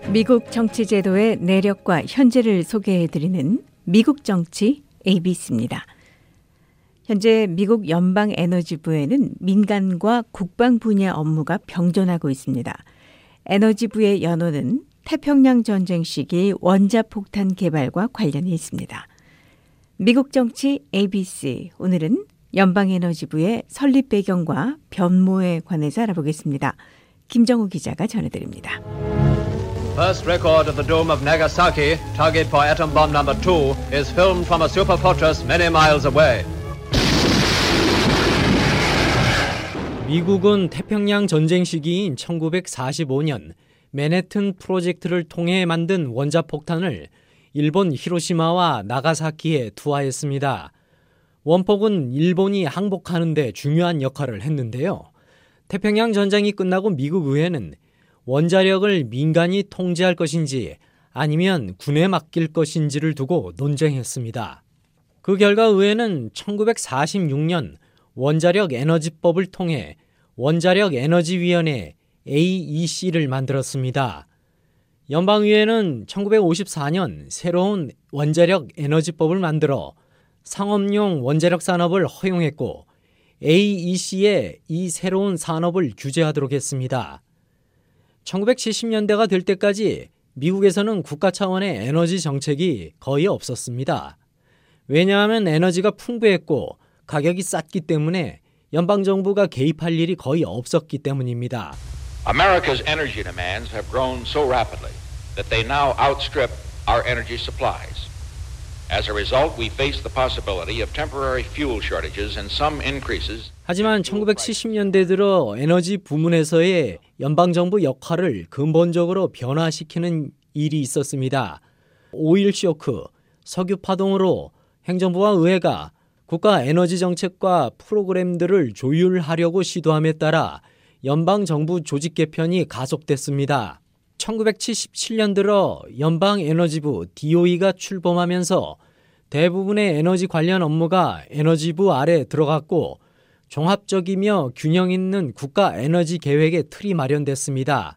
미국 정치 제도의 내력과 현재를 소개해드리는 미국 정치 ABC입니다. 현재 미국 연방에너지부에는 민간과 국방 분야 업무가 병존하고 있습니다. 에너지부의 연호는 태평양 전쟁 시기 원자폭탄 개발과 관련이 있습니다. 미국 정치 ABC, 오늘은 연방에너지부의 설립 배경과 변모에 관해서 알아보겠습니다. 김정우 기자가 전해드립니다. First record of the dome of Nagasaki, target for atom bomb number 2, is filmed from a superfortress many miles away. 미국은 태평양 전쟁 시기인 1945년 맨해튼 프로젝트를 통해 만든 원자폭탄을 일본 히로시마와 나가사키에 투하했습니다. 원폭은 일본이 항복하는 데 중요한 역할을 했는데요. 태평양 전쟁이 끝나고 미국 의회는 원자력을 민간이 통제할 것인지 아니면 군에 맡길 것인지를 두고 논쟁했습니다. 그 결과 의회는 1946년 원자력 에너지법을 통해 원자력 에너지위원회 AEC를 만들었습니다. 연방의회는 1954년 새로운 원자력 에너지법을 만들어 상업용 원자력 산업을 허용했고 AEC에 이 새로운 산업을 규제하도록 했습니다. 1970년대가 될 때까지 미국에서는 국가 차원의 에너지 정책이 거의 없었습니다. 왜냐하면 에너지가 풍부했고 가격이 쌌기 때문에 연방정부가 개입할 일이 거의 없었기 때문입니다. America's energy demands have grown so rapidly that they now outstrip our energy supplies. As a result, we face the possibility of temporary fuel shortages and some increases. 하지만 1970년대 들어 에너지 부문에서의 연방정부 역할을 근본적으로 변화시키는 일이 있었습니다. 오일 쇼크, 석유 파동으로 행정부와 의회가 국가 에너지 정책과 프로그램들을 조율하려고 시도함에 따라 연방정부 조직 개편이 가속됐습니다. 1977년 들어 연방에너지부 DOE가 출범하면서 대부분의 에너지 관련 업무가 에너지부 아래 들어갔고 종합적이며 균형 있는 국가 에너지 계획의 틀이 마련됐습니다.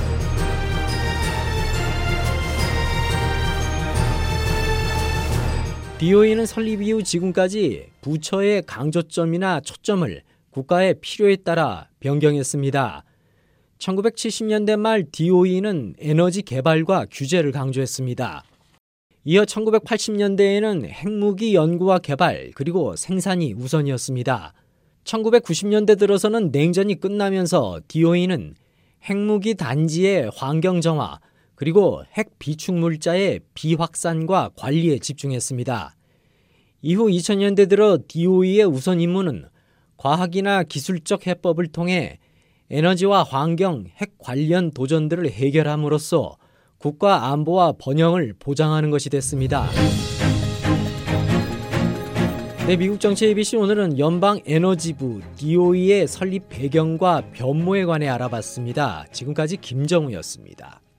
DOE는 설립 이후 지금까지 부처의 강조점이나 초점을 국가의 필요에 따라 변경했습니다. 1970년대 말 DOE는 에너지 개발과 규제를 강조했습니다. 이어 1980년대에는 핵무기 연구와 개발 그리고 생산이 우선이었습니다. 1990년대 들어서는 냉전이 끝나면서 DOE는 핵무기 단지의 환경 정화 그리고 핵 비축물자의 비확산과 관리에 집중했습니다. 이후 2000년대 들어 DOE의 우선 임무는 과학이나 기술적 해법을 통해 에너지와 환경, 핵 관련 도전들을 해결함으로써 국가 안보와 번영을 보장하는 것이 됐습니다. 네, 미국 정치 ABC 오늘은 연방에너지부 DOE의 설립 배경과 변모에 관해 알아봤습니다. 지금까지 김정우였습니다.